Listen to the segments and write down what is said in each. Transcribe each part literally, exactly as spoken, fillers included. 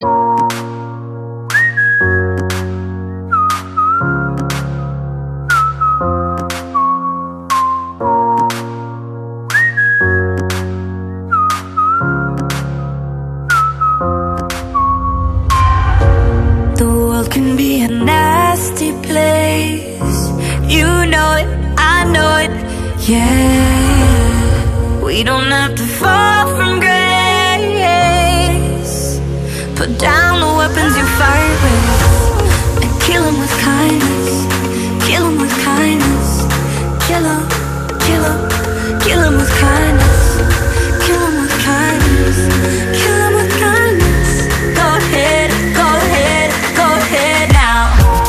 The world can be a nasty place. You know it, I know it, yeah. We don't have to fall from grace. Put down the weapons you fight with and kill 'em with kindness. Kill 'em with kindness. Kill 'em, kill 'em, kill 'em with kindness. Kill 'em with kindness. Kill 'em with kindness. Go ahead, go ahead, go ahead now.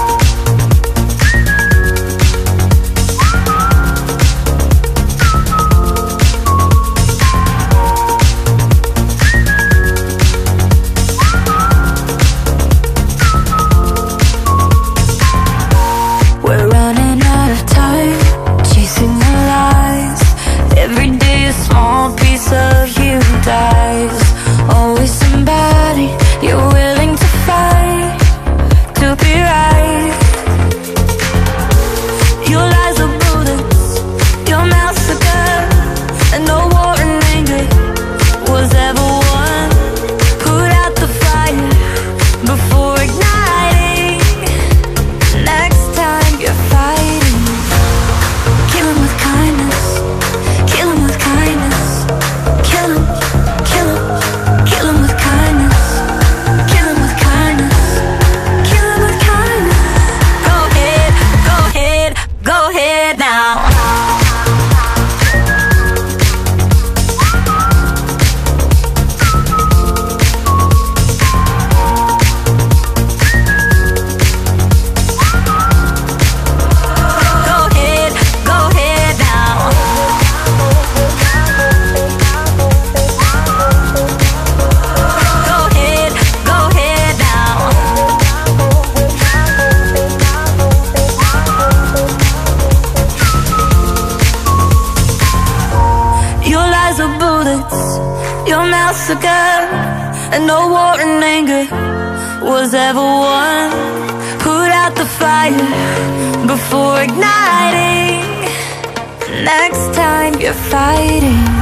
We're running out of time, chasing the lies. Every day a small piece of you dies. Always somebody you're willing to fight to be right. Your lies are bullets, your mouth's a gun, and no war and anger was ever won. Put out the fire before igniting. Next time you're fighting, kill 'em with kindness. Kill 'em with kindness. Kill 'em, kill 'em, kill 'em with kindness. Kill 'em with kindness. Kill 'em with kindness. Go ahead, go ahead, go ahead now. Go ahead, go ahead now. Go ahead, go ahead now. Your lies are bullets, your mouth's a gun, and no war and anger was ever won. Put out the fire before igniting. Next time you're fighting,